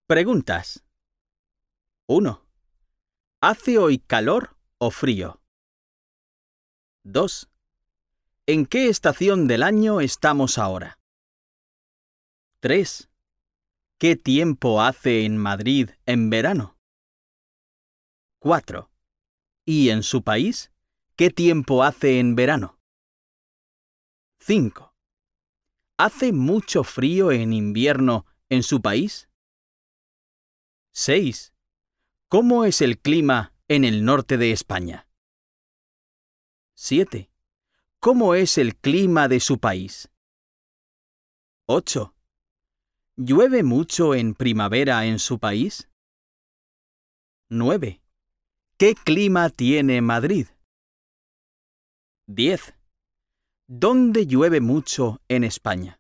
Preguntas. 1. ¿Hace hoy calor o frío? 2. ¿En qué estación del año estamos ahora? 3. ¿Qué tiempo hace en Madrid en verano? 4. ¿Y en su país? ¿Qué tiempo hace en verano? 5. ¿Hace mucho frío en invierno en su país? 6. ¿Cómo es el clima en el norte de España? 7. ¿Cómo es el clima de su país? 8. ¿Llueve mucho en primavera en su país? 9. ¿Qué clima tiene Madrid? 10. ¿Dónde llueve mucho en España?